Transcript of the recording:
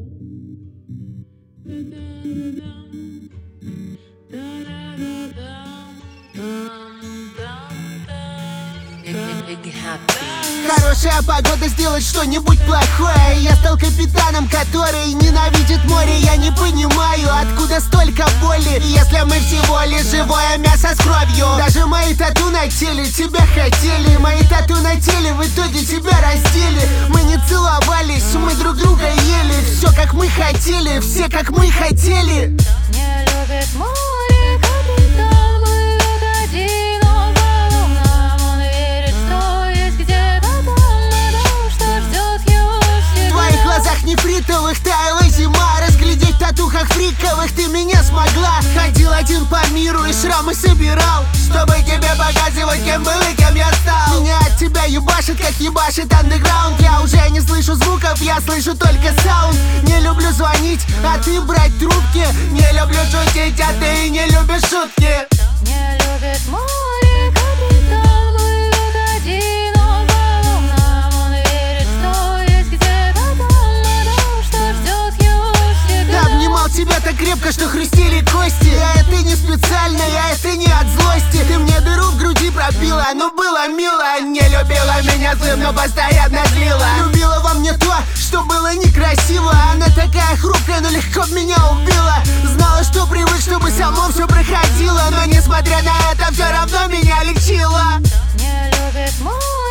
Хорошая погода сделать что-нибудь плохое. Я стал капитаном, который ненавидит море. Я не понимаю, откуда столько боли, если мы всего лишь живое мясо с кровью. Даже мои тату на теле тебя хотели. Мои тату на теле в итоге тебя раздели. Мы не целовались, мы друг друга ели. Все как мы хотели, все как мы хотели. Не любит море капитан, плывет один, он по волнам. Он верит, что есть где-то там, потому что ждет его всегда. В твоих глазах нефритовых таяла зима. Разглядеть в татухах фриковых ты меня смогла. Ходил один по миру и шрамы собирал, чтобы тебе показывать, кем был и кем я стал. Меня от тебя ебашит, как ебашит андеграунд. Я уже не слышу звуков, я слышу только саунд. Не люблю звонить, а ты брать трубки. Не люблю шутить, а ты не любишь шутки. Не любит море капитан, плывет один, он по волнам. Он верит, что есть где-то там, потому что ждет его всегда. Обнимал тебя так крепко, что хрустели кости. Я это не специально, я это не от злости. Ты мне дыру в груди пробила, но было мило. Не любила меня злым, но постоянно злила. Любила во мне то, что было некрасиво. Она такая хрупкая, но легко меня убила. Знала, что привык, чтобы само все проходило, но несмотря на это, все равно меня лечила. Не любит море.